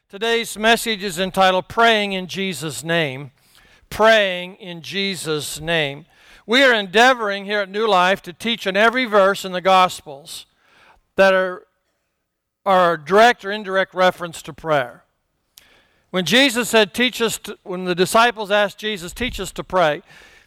Today's message is entitled Praying in Jesus' Name. Praying in Jesus' name. We are endeavoring here at New Life to teach on every verse in the Gospels that are direct or indirect reference to prayer. When Jesus said, when the disciples asked Jesus, teach us to pray,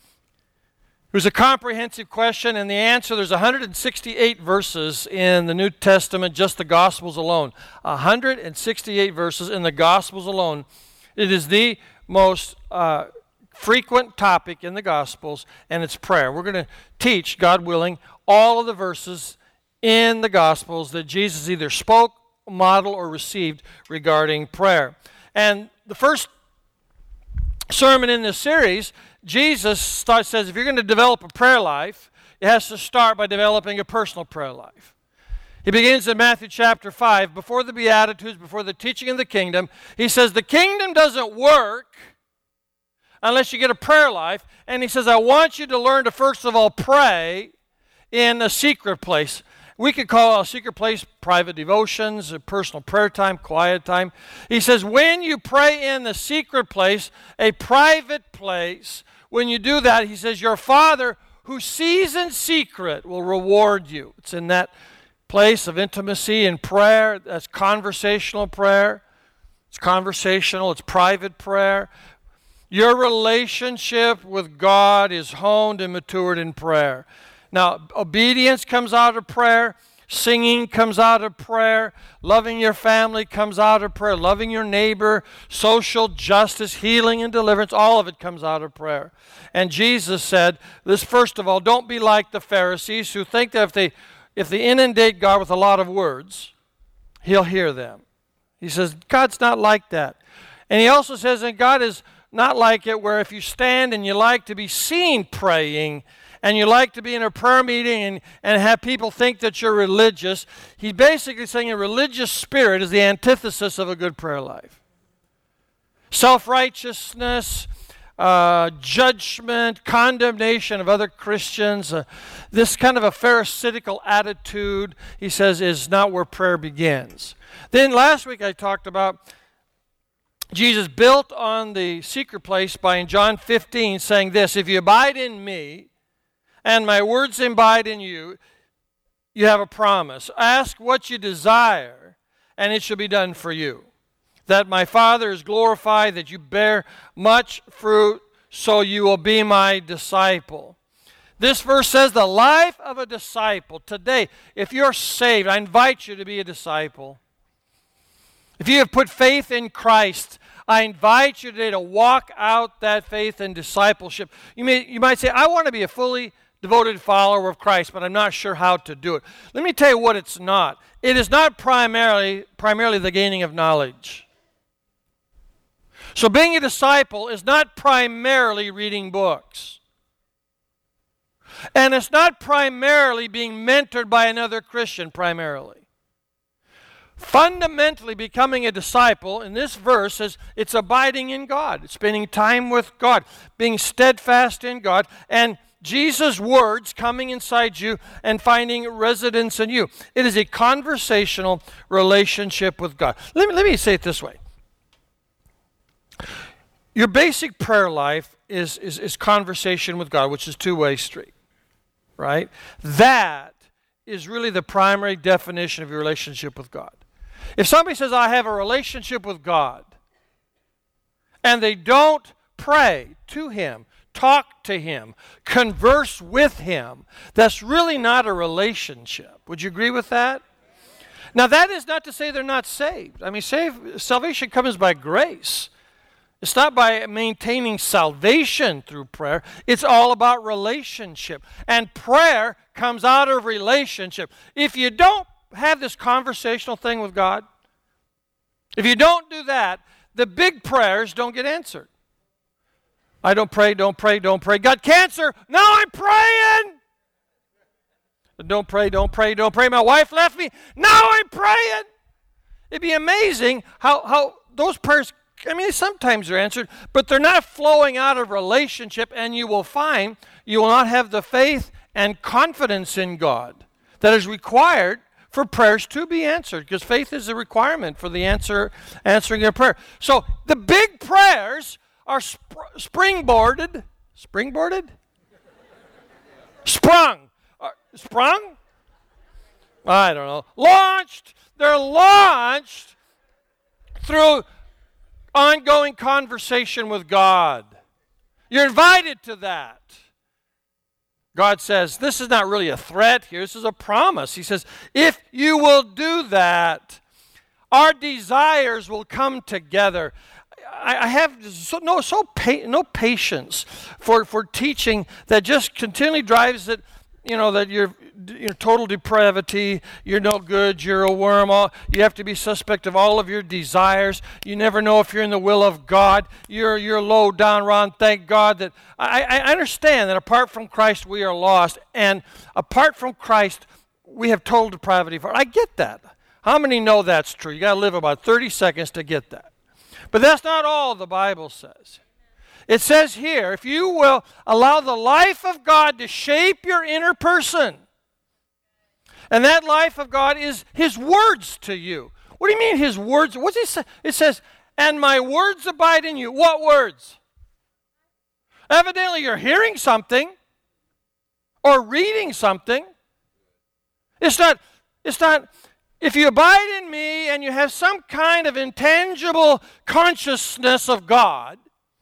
it was a comprehensive question, and the answer, there's 168 verses in the New Testament, just the Gospels alone. 168 verses in the Gospels alone. It is the most frequent topic in the Gospels, and it's prayer. We're going to teach, God willing, all of the verses in the Gospels that Jesus either spoke, modeled, or received regarding prayer. And the first sermon in this series, Jesus says if you're going to develop a prayer life, it has to start by developing a personal prayer life. He begins in Matthew chapter 5, before the Beatitudes, before the teaching of the kingdom. He says the kingdom doesn't work unless you get a prayer life. And he says, I want you to learn to first of all pray in a secret place. We could call a secret place private devotions, a personal prayer time, quiet time. He says, when you pray in the secret place, a private place, when you do that, he says, your Father who sees in secret will reward you. It's in that place of intimacy and prayer. That's conversational prayer. It's conversational. It's private prayer. Your relationship with God is honed and matured in prayer. Now, obedience comes out of prayer. Singing comes out of prayer. Loving your family comes out of prayer. Loving your neighbor, social justice, healing and deliverance, all of it comes out of prayer. And Jesus said this, first of all, don't be like the Pharisees who think that if they inundate God with a lot of words, he'll hear them. He says, God's not like that. And he also says that God is not like it where if you stand and you like to be seen praying, and you like to be in a prayer meeting and have people think that you're religious, he's basically saying a religious spirit is the antithesis of a good prayer life. Self-righteousness, judgment, condemnation of other Christians, this kind of a pharisaical attitude, he says, is not where prayer begins. Then last week I talked about Jesus built on the secret place by in John 15 saying this, if you abide in me, and my words abide in you, you have a promise. Ask what you desire, and it shall be done for you. That my Father is glorified, that you bear much fruit, so you will be my disciple. This verse says the life of a disciple. Today, if you're saved, I invite you to be a disciple. If you have put faith in Christ, I invite you today to walk out that faith and discipleship. You might say, I want to be a fully devoted follower of Christ, but I'm not sure how to do it. Let me tell you what it's not. It is not primarily the gaining of knowledge. So being a disciple is not primarily reading books. And it's not primarily being mentored by another Christian primarily. Fundamentally, becoming a disciple in this verse is it's abiding in God. It's spending time with God, being steadfast in God, and Jesus' words coming inside you and finding residence in you. It is a conversational relationship with God. Let me say it this way. Your basic prayer life is conversation with God, which is two-way street, right? That is really the primary definition of your relationship with God. If somebody says, I have a relationship with God, and they don't pray to Him, talk to Him, converse with Him, that's really not a relationship. Would you agree with that? Now, that is not to say they're not saved. I mean, salvation comes by grace. It's not by maintaining salvation through prayer. It's all about relationship. And prayer comes out of relationship. If you don't have this conversational thing with God, if you don't do that, the big prayers don't get answered. I don't pray. Got cancer? No, I'm praying. Don't pray. My wife left me? No, I'm praying. It'd be amazing how those prayers, I mean, sometimes they're answered, but they're not flowing out of relationship, and you will find you will not have the faith and confidence in God that is required for prayers to be answered, because faith is a requirement for the answering of prayer. So the big prayers are springboarded. Springboarded? Sprung. Sprung? I don't know. Launched. They're launched through ongoing conversation with God. You're invited to that. God says, this is not really a threat here. This is a promise. He says, if you will do that, our desires will come together. I have no patience for teaching that just continually drives it, that you're total depravity, you're no good, you're a worm, you have to be suspect of all of your desires, you never know if you're in the will of God, you're low down, Ron. Thank God that I understand that apart from Christ we are lost, and apart from Christ we have total depravity. I get that. How many know that's true? You got to live about 30 seconds to get that. But that's not all the Bible says. It says here, if you will allow the life of God to shape your inner person, and that life of God is His words to you. What do you mean His words? What's it say? It says, and my words abide in you. What words? Evidently you're hearing something or reading something. It's not, if you abide in me and you have some kind of intangible consciousness of God,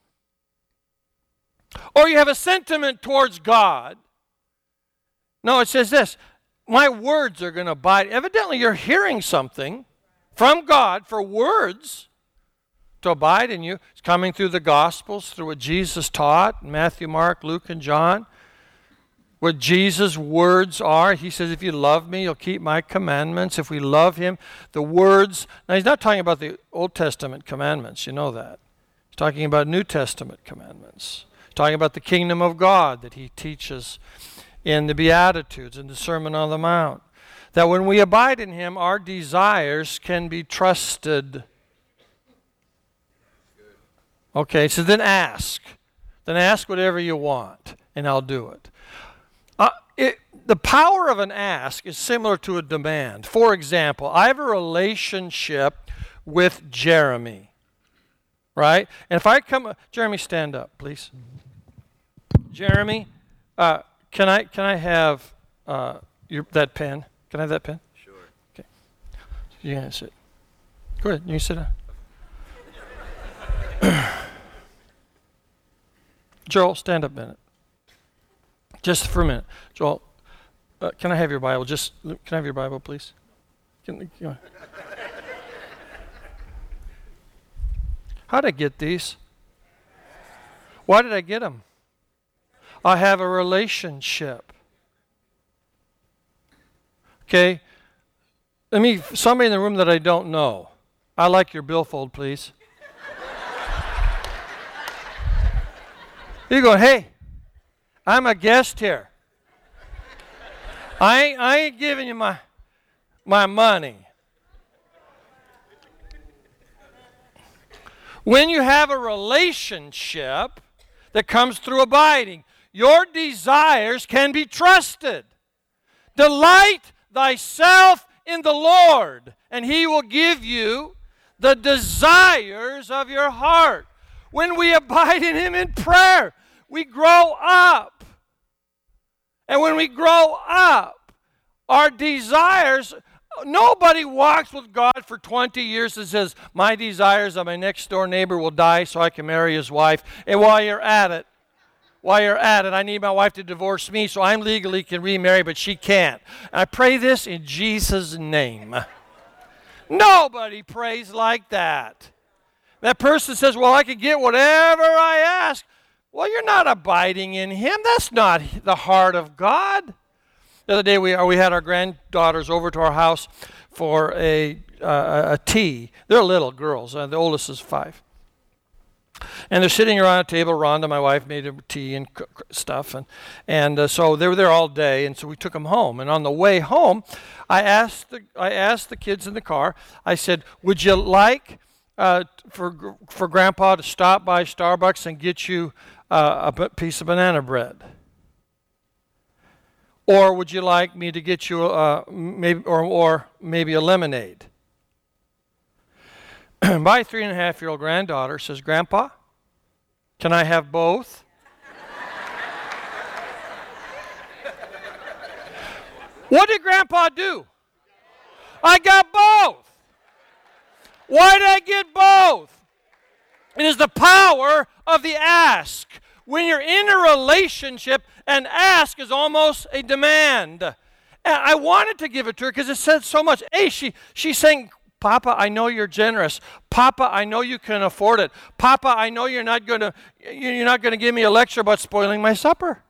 or you have a sentiment towards God. No, it says this, my words are going to abide. Evidently, you're hearing something from God for words to abide in you. It's coming through the Gospels, through what Jesus taught, Matthew, Mark, Luke, and John. What Jesus' words are. He says, if you love me, you'll keep my commandments. If we love him, the words. Now, he's not talking about the Old Testament commandments. You know that. He's talking about New Testament commandments. He's talking about the kingdom of God that he teaches in the Beatitudes and the Sermon on the Mount. That when we abide in him, our desires can be trusted. Okay, so then ask. Then ask whatever you want, and I'll do it. The power of an ask is similar to a demand. For example, I have a relationship with Jeremy, right? And if I come, Jeremy, stand up, please. Jeremy, can I have that pen? Can I have that pen? Sure. Okay. You can sit. Go ahead. You can sit down. Joel, stand up a minute. Just for a minute. Joel, can I have your Bible? Can I have your Bible, please? How did I get these? Why did I get them? I have a relationship. Okay? Somebody in the room that I don't know. I like your billfold, please. You're going, hey, I'm a guest here. I ain't giving you my money. When you have a relationship that comes through abiding, your desires can be trusted. Delight thyself in the Lord, and he will give you the desires of your heart. When we abide in him in prayer, we grow up. And when we grow up, our desires, nobody walks with God for 20 years and says, my desires of my next door neighbor will die so I can marry his wife. And while you're at it, I need my wife to divorce me so I legally can remarry, but she can't. And I pray this in Jesus' name. Nobody prays like that. That person says, well, I can get whatever I ask. Well, you're not abiding in him. That's not the heart of God. The other day we had our granddaughters over to our house for a tea. They're little girls. The oldest is 5. And they're sitting around a table. Rhonda, my wife, made them tea and stuff. And so they were there all day, and so we took them home. And on the way home, I asked the kids in the car, I said, would you like for Grandpa to stop by Starbucks and get you a piece of banana bread? Or would you like me to get you maybe a lemonade? My 3.5-year-old granddaughter says, Grandpa, can I have both? What did Grandpa do? I got both. Why did I get both? It is the power of the ask. When you're in a relationship, an ask is almost a demand. And I wanted to give it to her because it said so much. Hey, she's saying, Papa, I know you're generous. Papa, I know you can afford it. Papa, I know you're not going to give me a lecture about spoiling my supper.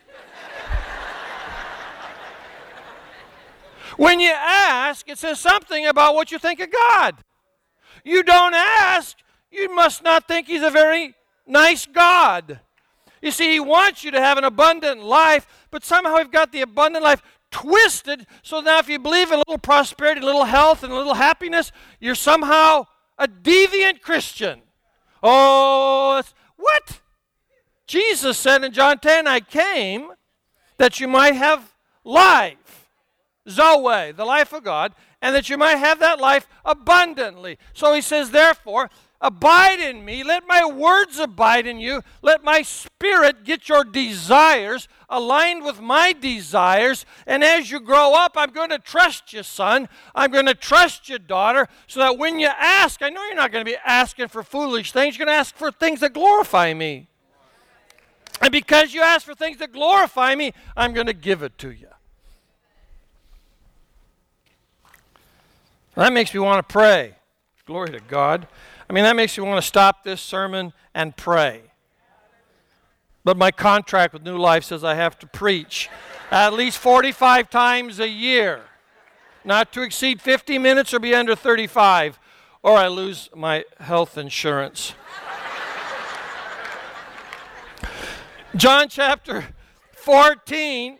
When you ask, it says something about what you think of God. You don't ask, you must not think He's a very nice God. You see, He wants you to have an abundant life, but somehow we've got the abundant life twisted so now if you believe in a little prosperity, a little health, and a little happiness, you're somehow a deviant Christian. Oh, what? Jesus said in John 10, I came that you might have life. Zoe, the life of God, and that you might have that life abundantly. So He says, therefore, abide in me, let my words abide in you, let my Spirit get your desires aligned with my desires, and as you grow up, I'm going to trust you, son, I'm going to trust you, daughter, so that when you ask, I know you're not going to be asking for foolish things, you're going to ask for things that glorify me. And because you ask for things that glorify me, I'm going to give it to you. That makes me want to pray. Glory to God. I mean, that makes me want to stop this sermon and pray. But my contract with New Life says I have to preach at least 45 times a year, not to exceed 50 minutes or be under 35, or I lose my health insurance. John chapter 14,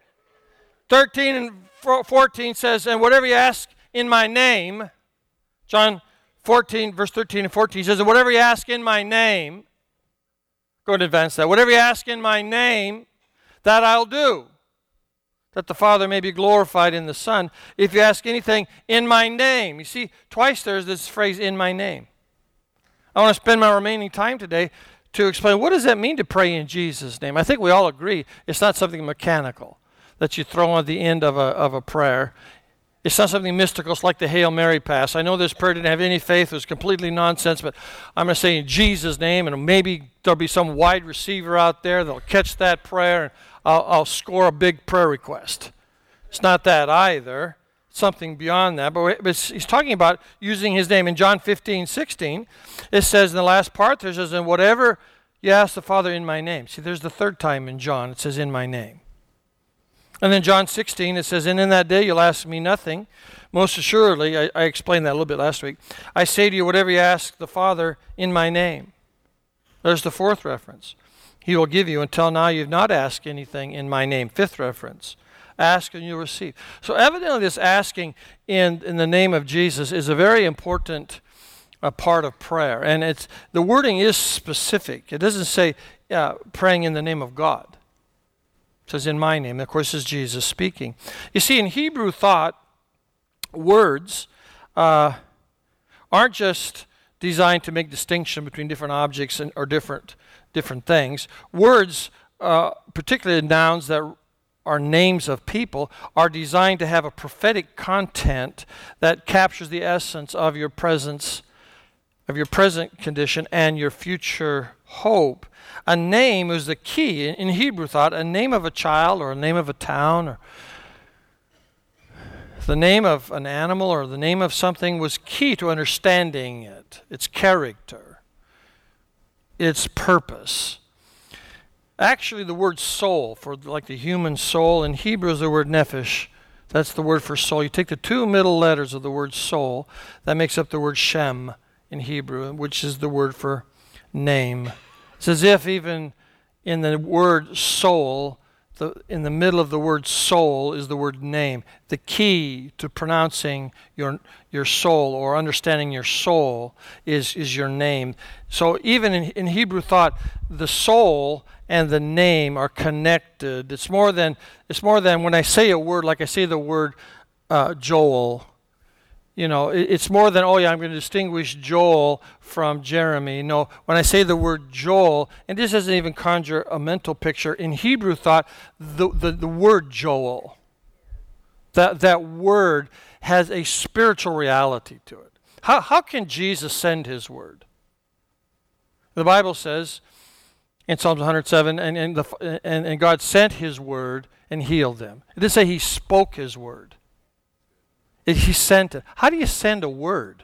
13 and 14 says, and whatever you ask in my name, John 14, verse 13 and 14 says, and whatever you ask in my name, go and advance that. Whatever you ask in my name, that I'll do, that the Father may be glorified in the Son. If you ask anything in my name, you see, twice there's this phrase, in my name. I want to spend my remaining time today to explain what does that mean to pray in Jesus' name. I think we all agree it's not something mechanical that you throw on the end of a prayer. It's not something mystical. It's like the Hail Mary pass. I know this prayer didn't have any faith. It was completely nonsense, but I'm going to say in Jesus' name, and maybe there'll be some wide receiver out there that'll catch that prayer, and I'll score a big prayer request. It's not that either. It's something beyond that. But he's talking about using His name. In John 15:16, it says in the last part, there says, and whatever you ask the Father in my name. See, there's the third time in John it says in my name. And then John 16, it says, and in that day you'll ask me nothing. Most assuredly, I explained that a little bit last week. I say to you, whatever you ask the Father in my name. There's the fourth reference. He will give you. Until now you've not asked anything in my name. Fifth reference. Ask and you'll receive. So evidently this asking in the name of Jesus is a very important part of prayer. And the wording is specific. It doesn't say praying in the name of God. It says in my name. Of course, this is Jesus speaking. You see, in Hebrew thought, words aren't just designed to make distinction between different objects or different things. Words, particularly nouns that are names of people, are designed to have a prophetic content that captures the essence of your presence, of your present condition and your future hope. A name is the key in Hebrew thought. A name of a child or a name of a town or the name of an animal or the name of something was key to understanding it, its character, its purpose. Actually, the word soul, for like the human soul, in Hebrew is the word nephesh. That's the word for soul. You take the two middle letters of the word soul, that makes up the word Shem in Hebrew, which is the word for name. It's as if even in the word soul, in the middle of the word soul is the word name. The key to pronouncing your soul or understanding your soul is your name. So even in Hebrew thought, the soul and the name are connected. It's more than when I say a word, like I say the word Joel. You know, it's more than, oh yeah, I'm going to distinguish Joel from Jeremy. No, when I say the word Joel, and this doesn't even conjure a mental picture, in Hebrew thought, the word Joel, that word has a spiritual reality to it. How can Jesus send his word? The Bible says in Psalms 107, and God sent his word and healed them. It didn't say he spoke his word. He sent it. How do you send a word?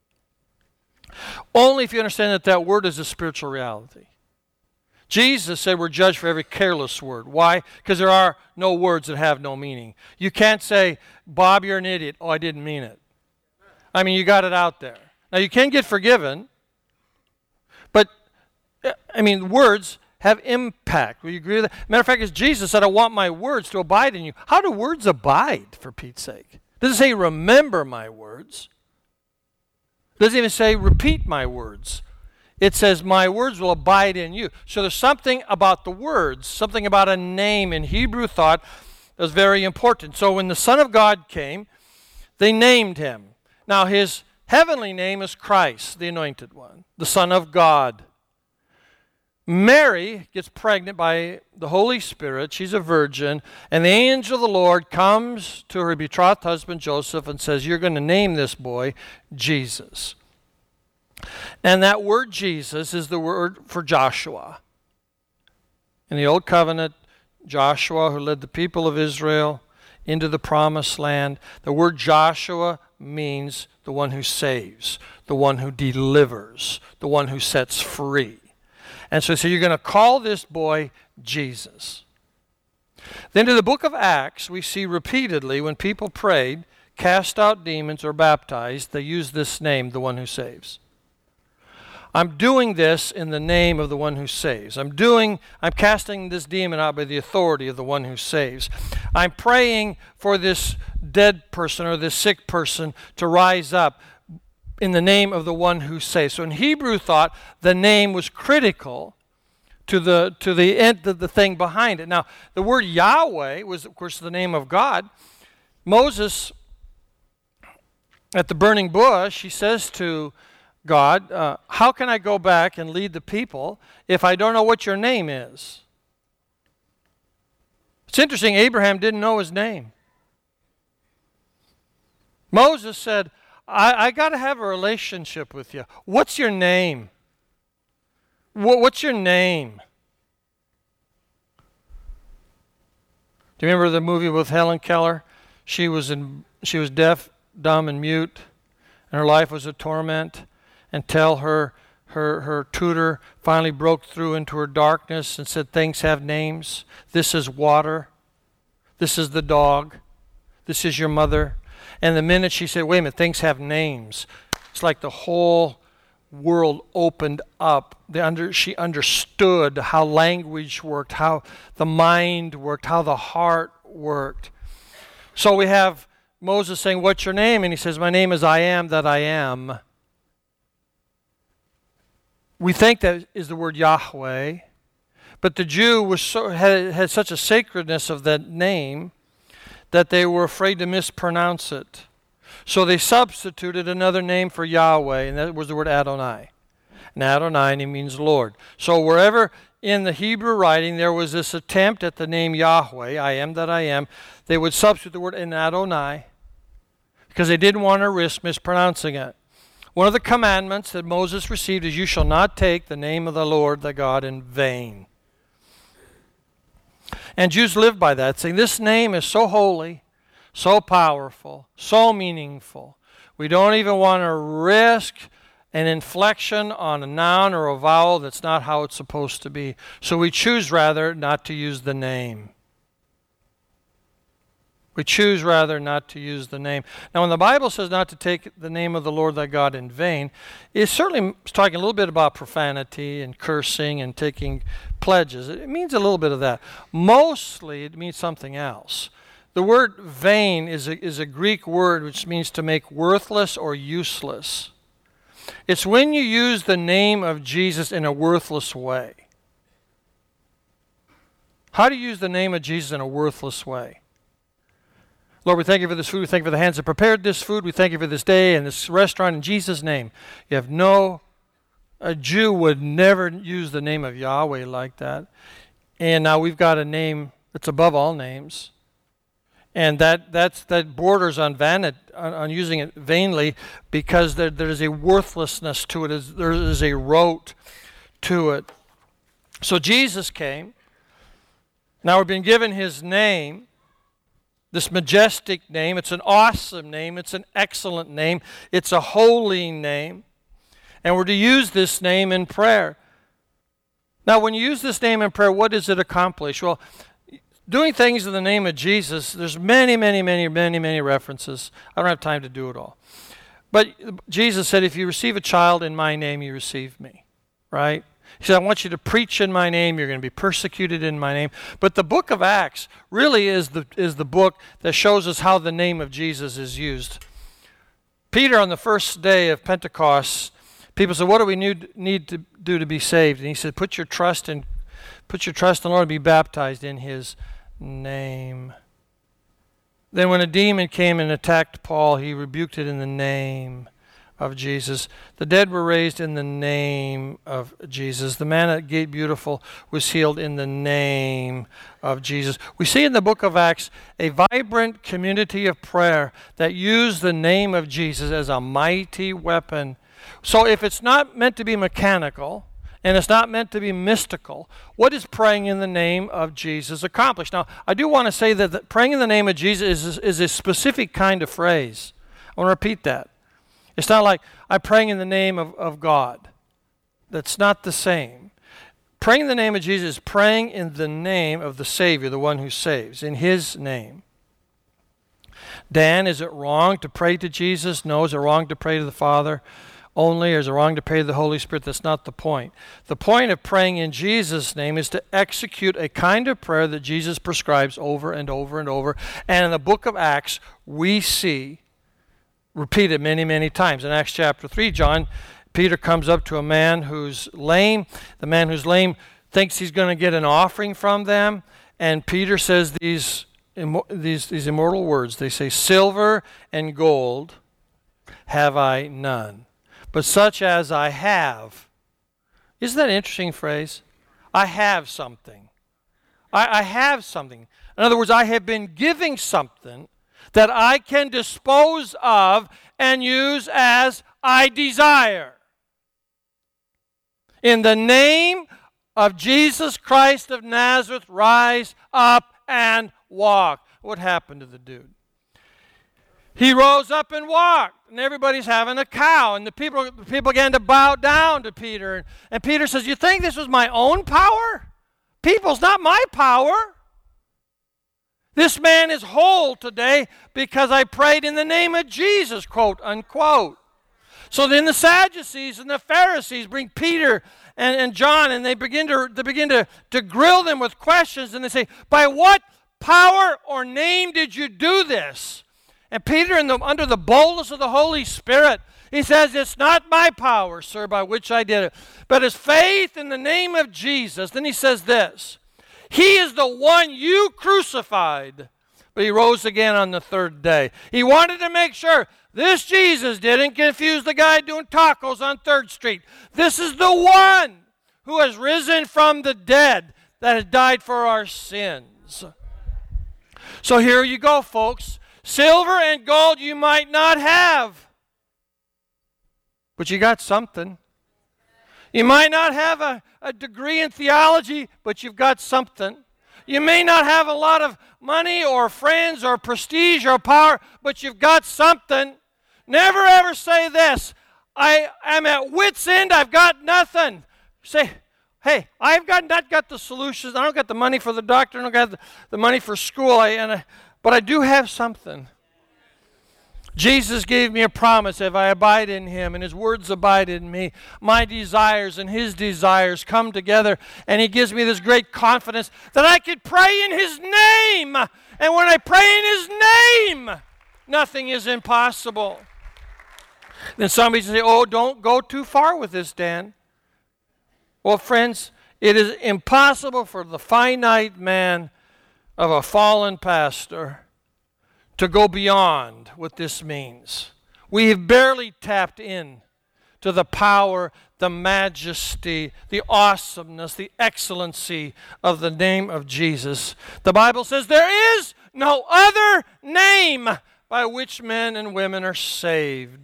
Only if you understand that word is a spiritual reality. Jesus said we're judged for every careless word. Why? Because there are no words that have no meaning. You can't say, Bob, you're an idiot. Oh, I didn't mean it. I mean, you got it out there. Now, you can get forgiven, but, I mean, words have impact. Will you agree with that? Matter of fact, as Jesus said, I want my words to abide in you. How do words abide, for Pete's sake? It doesn't say remember my words. It doesn't even say repeat my words. It says my words will abide in you. So there's something about the words, something about a name in Hebrew thought that was very important. So when the Son of God came, they named him. Now his heavenly name is Christ, the Anointed One, the Son of God. Mary gets pregnant by the Holy Spirit. She's a virgin. And the angel of the Lord comes to her betrothed husband Joseph and says, you're going to name this boy Jesus. And that word Jesus is the word for Joshua. In the Old Covenant, Joshua, who led the people of Israel into the promised land, the word Joshua means the one who saves, the one who delivers, the one who sets free. And so you're going to call this boy Jesus. Then in the book of Acts, we see repeatedly when people prayed, cast out demons, or baptized, they use this name, the one who saves. I'm doing this in the name of the one who saves. I'm casting this demon out by the authority of the one who saves. I'm praying for this dead person or this sick person to rise up in the name of the one who saves. So in Hebrew thought, the name was critical to the end of the thing behind it. Now, the word Yahweh was, of course, the name of God. Moses, at the burning bush, he says to God, how can I go back and lead the people if I don't know what your name is? It's interesting, Abraham didn't know his name. Moses said, I got to have a relationship with you. What's your name? What's your name? Do you remember the movie with Helen Keller? She was deaf, dumb, and mute, and her life was a torment until her tutor finally broke through into her darkness and said, things have names. This is water. This is the dog. This is your mother. And the minute she said, wait a minute, things have names, it's like the whole world opened up. She understood how language worked, how the mind worked, how the heart worked. So we have Moses saying, what's your name? And he says, my name is I am that I am. We think that is the word Yahweh, but the Jew had such a sacredness of that name that they were afraid to mispronounce it. So they substituted another name for Yahweh, and that was the word Adonai. And Adonai means Lord. So wherever in the Hebrew writing there was this attempt at the name Yahweh, I am that I am, they would substitute the word in Adonai because they didn't want to risk mispronouncing it. One of the commandments that Moses received is you shall not take the name of the Lord thy God in vain. And Jews live by that, saying this name is so holy, so powerful, so meaningful. We don't even want to risk an inflection on a noun or a vowel that's not how it's supposed to be. So we choose rather not to use the name. We choose rather not to use the name. Now, when the Bible says not to take the name of the Lord thy God in vain, it's certainly talking a little bit about profanity and cursing and taking pledges. It means a little bit of that. Mostly, it means something else. The word vain is a Greek word which means to make worthless or useless. It's when you use the name of Jesus in a worthless way. How do you use the name of Jesus in a worthless way? Lord, we thank you for this food. We thank you for the hands that prepared this food. We thank you for this day and this restaurant in Jesus' name. A Jew would never use the name of Yahweh like that. And now we've got a name that's above all names. And that borders on on using it vainly, because there's a worthlessness to it. There is a rote to it. So Jesus came. Now we've been given his name. This majestic name. It's an awesome name. It's an excellent name. It's a holy name. And we're to use this name in prayer. Now, when you use this name in prayer, what does it accomplish? Well, doing things in the name of Jesus, there's many references. I don't have time to do it all. But Jesus said, if you receive a child in my name, you receive me. Right? He said, I want you to preach in my name. You're going to be persecuted in my name. But the book of Acts really is the book that shows us how the name of Jesus is used. Peter, on the first day of Pentecost, people said, what do we need to do to be saved? And he said, put your trust in the Lord and be baptized in his name. Then when a demon came and attacked Paul, he rebuked it in the name of Jesus. The dead were raised in the name of Jesus. The man at Gate Beautiful was healed in the name of Jesus. We see in the book of Acts a vibrant community of prayer that used the name of Jesus as a mighty weapon. So if it's not meant to be mechanical, and it's not meant to be mystical, what is praying in the name of Jesus accomplish? Now, I do want to say that praying in the name of Jesus is a specific kind of phrase. I want to repeat that. It's not like I'm praying in the name of God. That's not the same. Praying in the name of Jesus is praying in the name of the Savior, the one who saves, in his name. Dan, is it wrong to pray to Jesus? No. Is it wrong to pray to the Father only, or is it wrong to pray to the Holy Spirit? That's not the point. The point of praying in Jesus' name is to execute a kind of prayer that Jesus prescribes over and over and over. And in the book of Acts, we see repeated many times. In Acts chapter 3, Peter comes up to a man who's lame. The man who's lame thinks he's going to get an offering from them. And Peter says these immortal words. They say, silver and gold have I none, but such as I have. Isn't that an interesting phrase? I have something. I have something. In other words, I have been giving something that I can dispose of and use as I desire. In the name of Jesus Christ of Nazareth, rise up and walk. What happened to the dude? He rose up and walked, and everybody's having a cow, and the people began to bow down to Peter. And Peter says, you think this was my own power? People's not my power. This man is whole today because I prayed in the name of Jesus, quote unquote. So then the Sadducees and the Pharisees bring Peter and John, and they begin to grill them with questions, and they say, by what power or name did you do this? And Peter, under the boldness of the Holy Spirit, he says, it's not my power, sir, by which I did it, but it's faith in the name of Jesus. Then he says this, he is the one you crucified, but he rose again on the third day. He wanted to make sure this Jesus didn't confuse the guy doing tacos on 3rd Street. This is the one who has risen from the dead, that has died for our sins. So here you go, folks. Silver and gold you might not have, but you got something. You might not have a degree in theology, but you've got something. You may not have a lot of money or friends or prestige or power, but you've got something. Never ever say this, I am at wit's end, I've got nothing. Say, hey, I've not got the solutions. I don't got the money for the doctor. I don't got the money for school. But I do have something. Jesus gave me a promise. If I abide in him and his words abide in me, my desires and his desires come together, and he gives me this great confidence that I could pray in his name. And when I pray in his name, nothing is impossible. Then somebody say, oh, don't go too far with this, Dan. Well, friends, it is impossible for the finite man of a fallen pastor to go beyond what this means. We have barely tapped in to the power, the majesty, the awesomeness, the excellency of the name of Jesus. The Bible says there is no other name by which men and women are saved.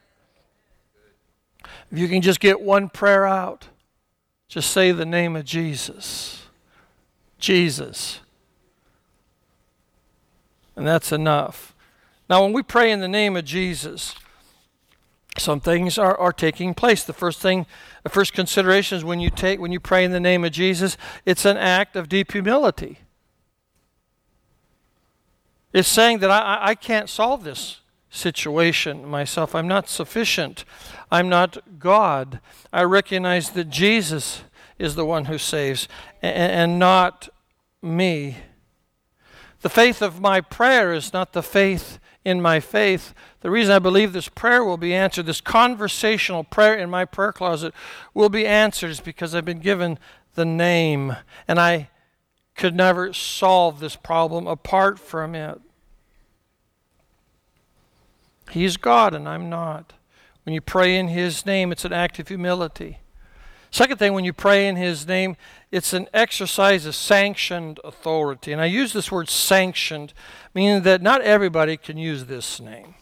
If you can just get one prayer out, just say the name of Jesus. Jesus. And that's enough. Now, when we pray in the name of Jesus, some things are taking place. The first consideration is when you pray in the name of Jesus, it's an act of deep humility. It's saying that I can't solve this situation myself. I'm not sufficient. I'm not God. I recognize that Jesus is the one who saves and not me. The faith of my prayer is not the faith in my faith. The reason I believe this prayer will be answered, this conversational prayer in my prayer closet will be answered, is because I've been given the name, and I could never solve this problem apart from it. He's God and I'm not. When you pray in his name, it's an act of humility. Second thing, when you pray in his name, it's an exercise of sanctioned authority. And I use this word sanctioned, meaning that not everybody can use this name.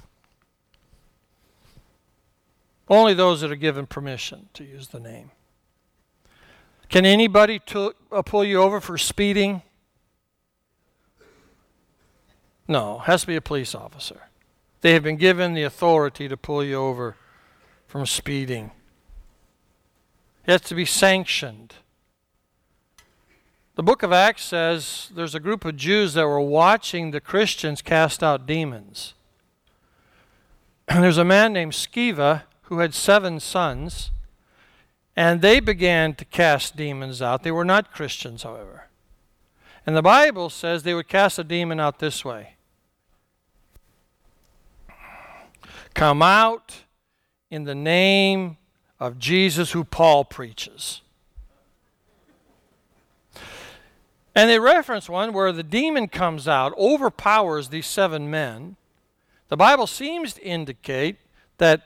Only those that are given permission to use the name. Can anybody pull you over for speeding? No, it has to be a police officer. They have been given the authority to pull you over from speeding. It has to be sanctioned. The book of Acts says there's a group of Jews that were watching the Christians cast out demons. And there's a man named Sceva who had 7 sons, and they began to cast demons out. They were not Christians, however. And the Bible says they would cast a demon out this way. Come out in the name of Jesus, who Paul preaches. And they reference one where the demon comes out, overpowers these 7 men. The Bible seems to indicate that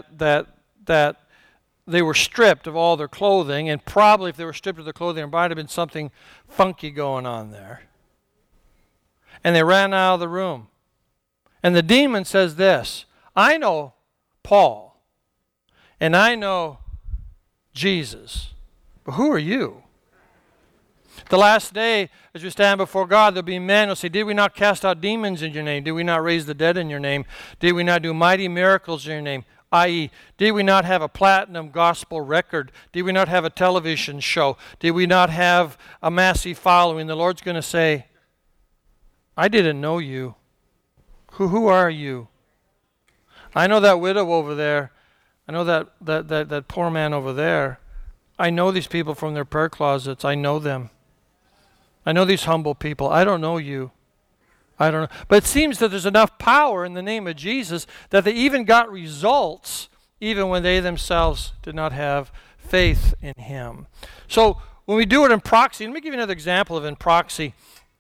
they were stripped of all their clothing, and probably if they were stripped of their clothing, there might have been something funky going on there. And they ran out of the room. And the demon says this, I know Paul, and I know Jesus, but who are you? The last day, as we stand before God, there'll be men who say, did we not cast out demons in your name? Did we not raise the dead in your name? Did we not do mighty miracles in your name? I.e., did we not have a platinum gospel record? Did we not have a television show? Did we not have a massive following? The Lord's going to say, I didn't know you. Who are you? I know that widow over there. I know that poor man over there. I know these people from their prayer closets. I know them. I know these humble people. I don't know you. I don't know. But it seems that there's enough power in the name of Jesus that they even got results even when they themselves did not have faith in him. So when we do it in proxy, let me give you another example of in proxy.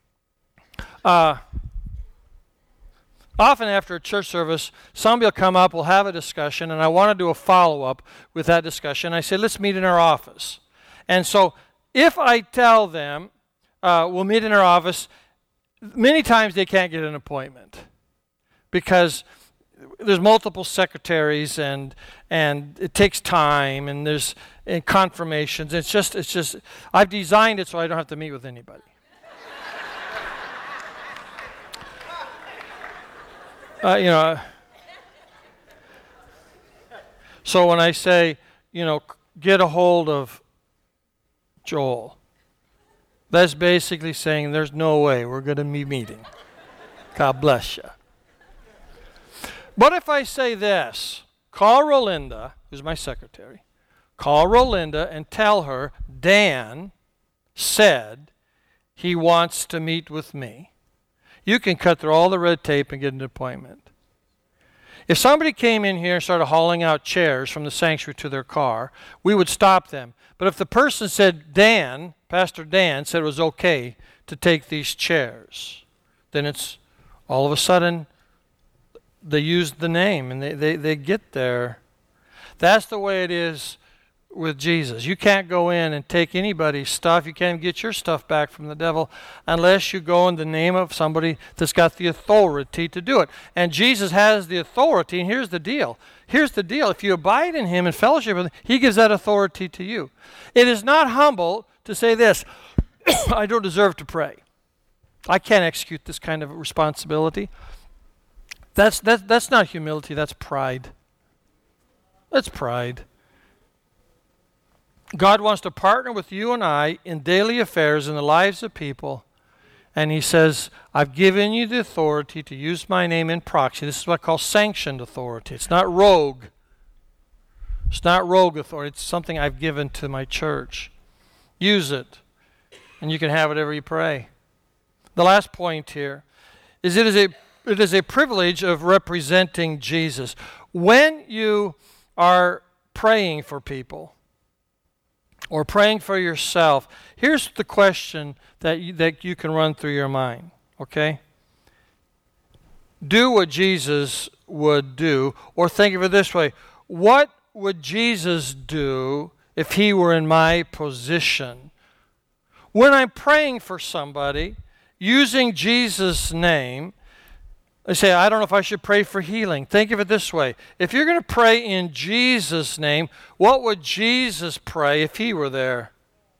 Often after a church service, somebody will come up, we'll have a discussion, and I want to do a follow-up with that discussion. I say, let's meet in our office. And so if I tell them, we'll meet in our office, many times they can't get an appointment because there's multiple secretaries and it takes time and there's confirmations. It's just I've designed it so I don't have to meet with anybody. So when I say, get a hold of Joel, that's basically saying there's no way we're going to be meeting. God bless you. But if I say this, call Rolinda, who's my secretary, call Rolinda and tell her Dan said he wants to meet with me. You can cut through all the red tape and get an appointment. If somebody came in here and started hauling out chairs from the sanctuary to their car, we would stop them. But if the person said Dan, Pastor Dan, said it was okay to take these chairs, then it's all of a sudden they use the name and they get there. That's the way it is with Jesus. You can't go in and take anybody's stuff. You can't even get your stuff back from the devil unless you go in the name of somebody that's got the authority to do it. And Jesus has the authority, and here's the deal. Here's the deal. If you abide in him and fellowship with him, he gives that authority to you. It is not humble to say this, I don't deserve to pray. I can't execute this kind of responsibility. That's not humility, that's pride. That's pride. God wants to partner with you and I in daily affairs in the lives of people. And he says, I've given you the authority to use my name in proxy. This is what I call sanctioned authority. It's not rogue. It's not rogue authority. It's something I've given to my church. Use it. And you can have whatever you pray. The last point here is it is a privilege of representing Jesus. When you are praying for people, or praying for yourself, here's the question that you can run through your mind, okay? Do what Jesus would do, or think of it this way. What would Jesus do if he were in my position? When I'm praying for somebody, using Jesus' name, I say, I don't know if I should pray for healing. Think of it this way. If you're going to pray in Jesus' name, what would Jesus pray if he were there?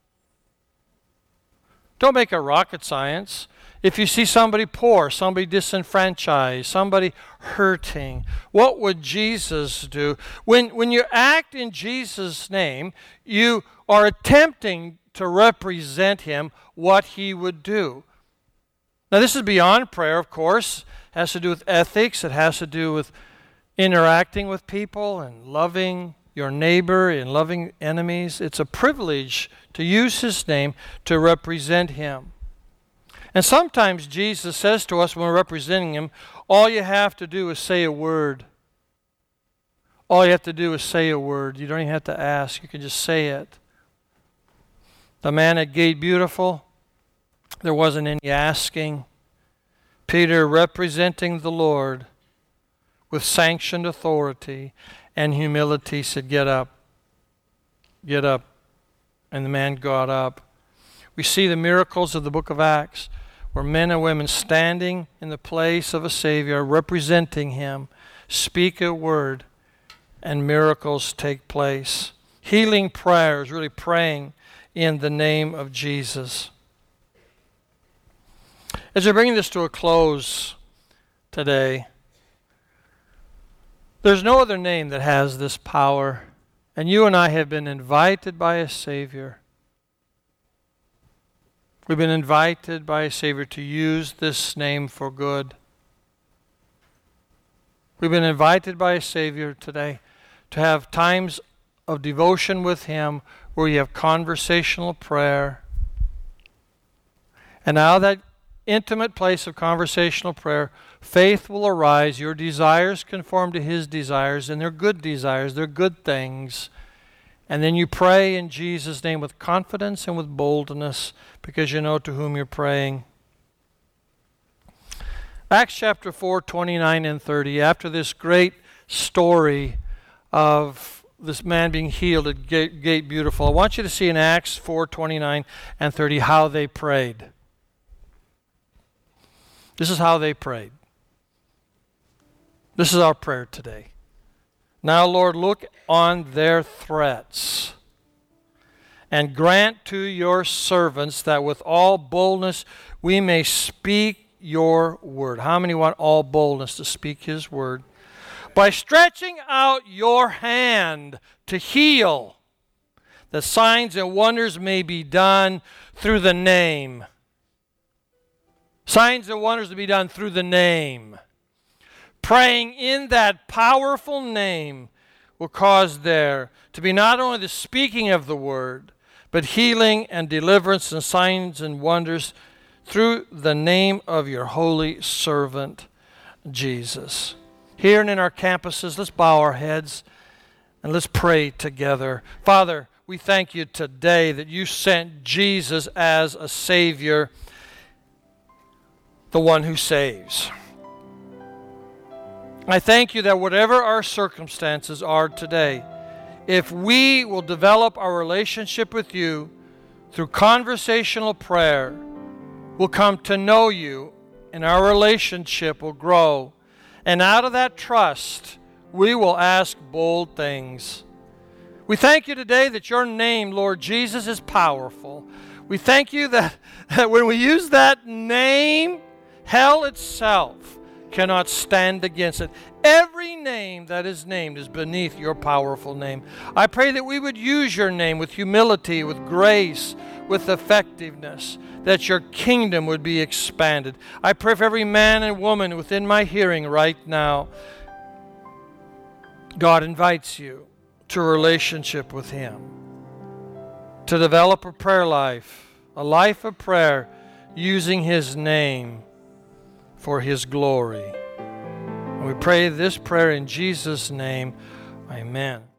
Don't make it rocket science. If you see somebody poor, somebody disenfranchised, somebody hurting, what would Jesus do? When you act in Jesus' name, you are attempting to represent him, what he would do. Now, this is beyond prayer, of course. It has to do with ethics. It has to do with interacting with people and loving your neighbor and loving enemies. It's a privilege to use his name to represent him. And sometimes Jesus says to us when we're representing him, all you have to do is say a word. All you have to do is say a word. You don't even have to ask. You can just say it. The man at Gate Beautiful, there wasn't any asking. Peter, representing the Lord with sanctioned authority and humility, said, get up. Get up. And the man got up. We see the miracles of the book of Acts, where men and women standing in the place of a Savior, representing him, speak a word, and miracles take place. Healing prayers, really praying in the name of Jesus. As we're bringing this to a close today, there's no other name that has this power, and you and I have been invited by a Savior. We've been invited by a Savior to use this name for good. We've been invited by a Savior today to have times of devotion with him where you have conversational prayer. And now that intimate place of conversational prayer, faith will arise. Your desires conform to his desires, and they're good desires. They're good things. And then you pray in Jesus' name with confidence and with boldness because you know to whom you're praying. Acts chapter 4, 29 and 30, after this great story of this man being healed at Gate Beautiful, I want you to see in Acts 4, 29 and 30 how they prayed. This is how they prayed. This is our prayer today. Now, Lord, look on their threats and grant to your servants that with all boldness we may speak your word. How many want all boldness to speak his word? By stretching out your hand to heal, that signs and wonders may be done through the name. Signs and wonders to be done through the name. Praying in that powerful name will cause there to be not only the speaking of the word, but healing and deliverance and signs and wonders through the name of your holy servant, Jesus. Here and in our campuses, let's bow our heads and let's pray together. Father, we thank you today that you sent Jesus as a Savior, the one who saves. I thank you that whatever our circumstances are today, if we will develop our relationship with you through conversational prayer, we'll come to know you and our relationship will grow. And out of that trust, we will ask bold things. We thank you today that your name, Lord Jesus, is powerful. We thank you that when we use that name, hell itself cannot stand against it. Every name that is named is beneath your powerful name. I pray that we would use your name with humility, with grace, with effectiveness, that your kingdom would be expanded. I pray for every man and woman within my hearing right now. God invites you to a relationship with him, to develop a prayer life, a life of prayer using his name for his glory. And we pray this prayer in Jesus' name. Amen.